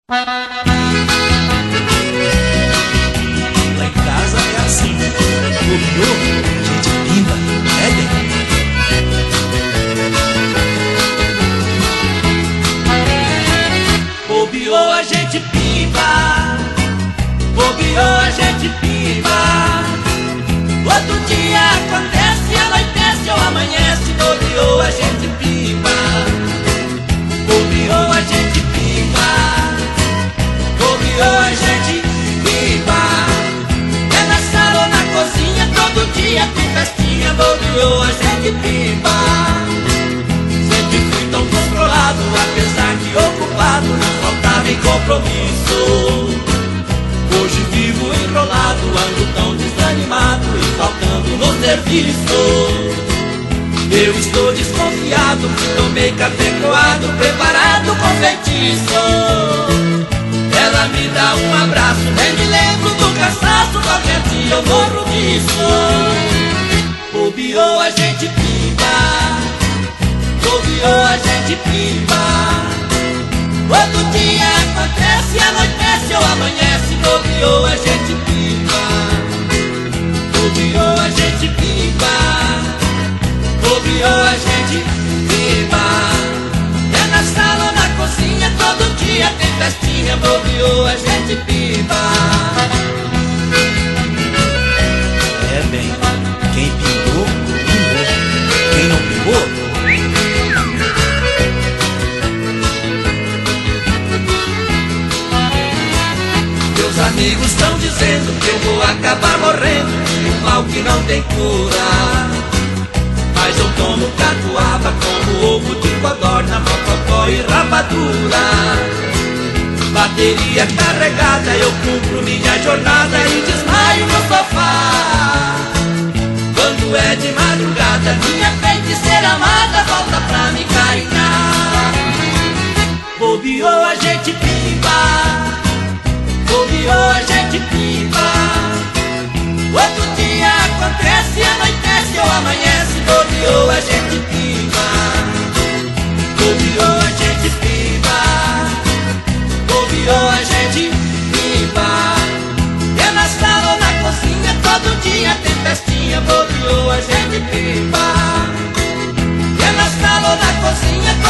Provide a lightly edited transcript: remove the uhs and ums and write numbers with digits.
Lá em casa é assim, bobeou, gente pimba, é bem. Bobeou, a gente pimba, bobeou, a gente pimba. Outro dia acontece, anoitece ou amanhece, bobeou, a gente pimba. Bobeou, a gente pimba, bobeou, a gente pimba. É na sala ou na cozinha, todo dia tem festinha, bobeou, a gente pimba. Sempre fui tão controlado, apesar que ocupado, não faltava em compromisso. Hoje vivo enrolado, ando tão desanimado e faltando no serviço. Eu estou desconfiado que tomei café coado, preparado com feitiço. Ela me dá um abraço, nem me lembro do cansaço, qualquer dia eu morro disso. Bobeou, a gente pimba, bobeou, a gente pimba. Outro dia acontece, anoitece ou amanhece, bobeou, a gente pimba. Bobeou, a gente pimba, bobeou, a gente pimba. É na sala ou na cozinha, todo dia tem festinha, bobeou, a gente pimba. É bem, quem pingou, pingou. Quem não pingou, meus amigos estão dizendo que eu vou acabar morrendo de um mal que não tem cura. Mas eu tomo catuaba como ovo de codorna, mocotó e rapadura. Bateria carregada, eu cumpro minha jornada e desmaio no sofá. Quando é de madrugada, minha feiticeira amada volta pra me carinhar. Bobeou, a gente pimba, bobeou, a gente pimba. Outro dia acontece, anoitece ou amanhece, bobeou, a gente pimba. Bobeou, a gente pimba, bobeou, a gente pimba. É na sala ou na cozinha, todo dia tem festinha, bobeou, a gente pimba. É na sala ou na cozinha,